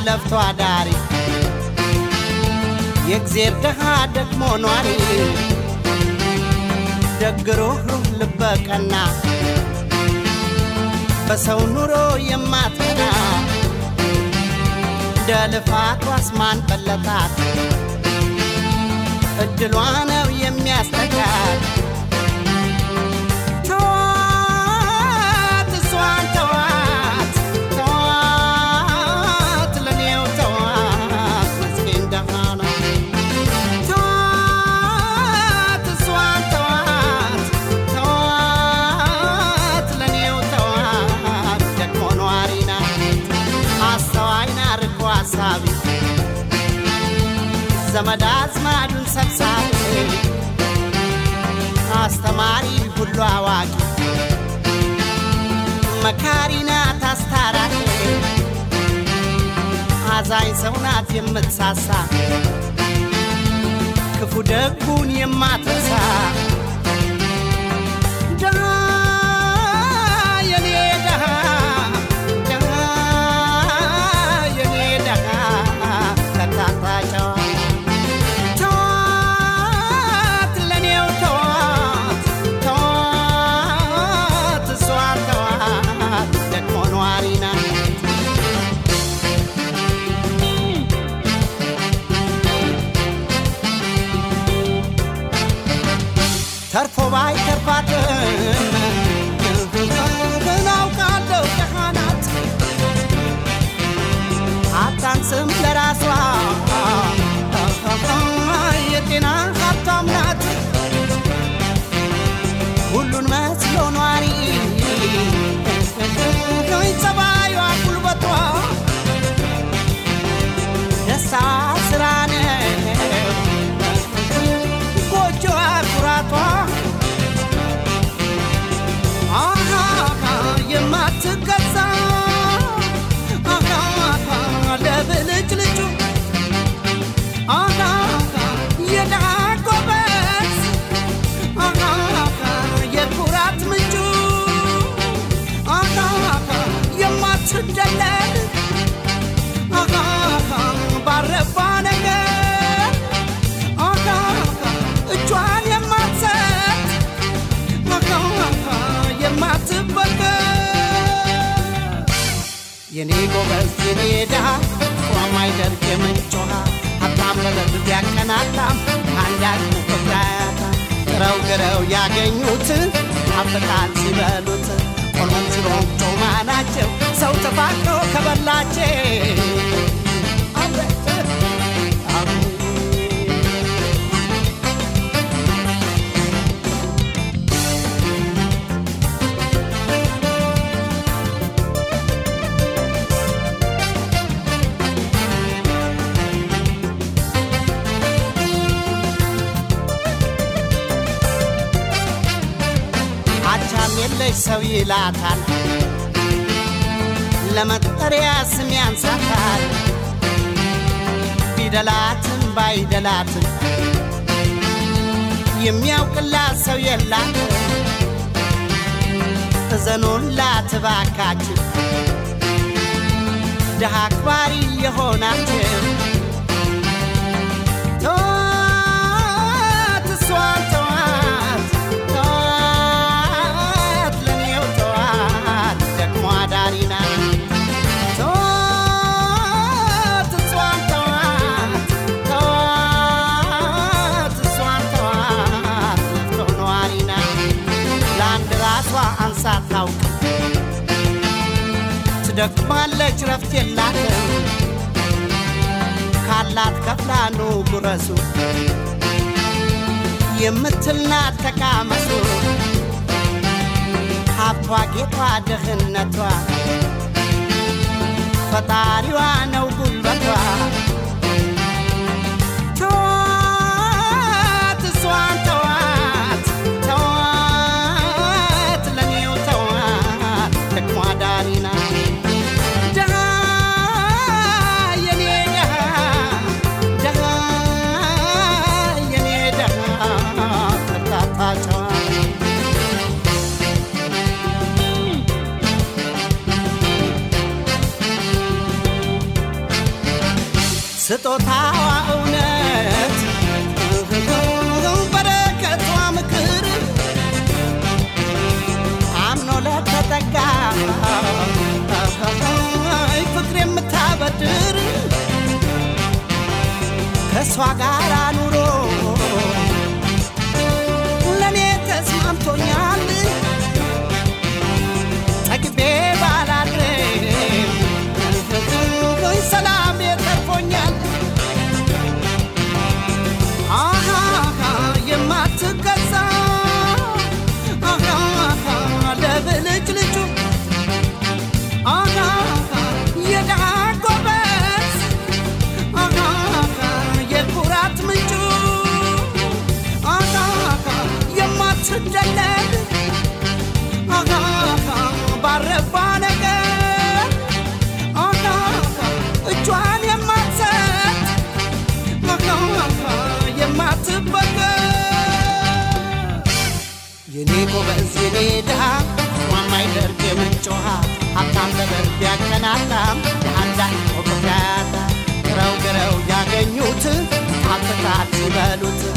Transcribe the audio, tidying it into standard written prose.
ለፍቶ አዳሪ የእግዚአብሔር ደሃ ደግሞ ኗሪ ደግሮህ ልበቀና በሰው ኑሮ የማትና ደልፋት ዋስማን በለታት እድሏ ነው የሚያስተካት ተዋት እሷን ተዋት ተዋት ለኔው ተዋት መስኪን ደሃ ነው ተዋት እሷን ተዋት ተዋት ለኔው ተዋት ደግሞ ኗሪ ናት አስተዋይና ርቆ አሳቢ ዘመድ አዝማዱን ሰብሳቢ አስተማሪ ሁሉ አዋቂ መካሪ ናት አስታራቂ አዛኝ ሰው ናት የምትሳሳ ክፉ ደጉን የማትረሳ ደሃ የኔ ደሃ ደሃ የኔ ደሃ ከታታጫዋ ተርፎ ባይ ተርፋትን እናውቃለሁ ደሃናት አታንስም ለራሷ የጤና ሀብታም ናት ሁሉን መስሎ ኗሪ ጸባዩዋ ጉልበቷ ደስታ ስራ ነው ጎጆዋ ኩራቷ የማትገዛ ለብልጭ ልጩ የደሃ ጎበዝ የኩራት ምንጩ የማትደለል ባረባ ነገር እጇን የማትሰጥ የኔ ጎበዝ የኔ ደሃ ቆማይ ደርቅ የምንጮሃ ሀብታም ለለብ ያቀናታም አንዳች ፍቅራታ ጥረው ግረው ያገኙት አፍቃን ሲበሉት ቆሎም ሲሮም ጮማ ናቸው ሰው ተፋቅሮ ከበላቸው የለሽ ሰው ይላታል ለመጠሪያ ስም ያንሳታል ቢደላትም ባይደላትም የሚያውቅላት ሰው የላትም እዘኑላት እባካችሁ ደሃ አክባሪ የሆናችሁ ተዋት እሷን ተዋት ሳታውቅ ትደክማለች ረፍት የላትም ካላት ከፍላኑ ጉረሱ የምትልናት ተቃመሱ ሀብቷ ጌቷ ደህነቷ ፈጣሪዋ ነው ጉልበቷ ተዋት እሷን ተዋት ተዋት ለኔው ተዋት ደክሟ ዳሪና ደሃ የኔ ደሃ ደሃ የኔ ደሃ ከታታጫዋ ትበከ የኔ ጎበዝ የኔ ድሃ ማማይ ደርግ የምንጮሃ ሀብታም ለበርድ ያቀናጣም አንዳንድ ወቅት ያታ ግረው ያገኙት አፍታት ሲበሉት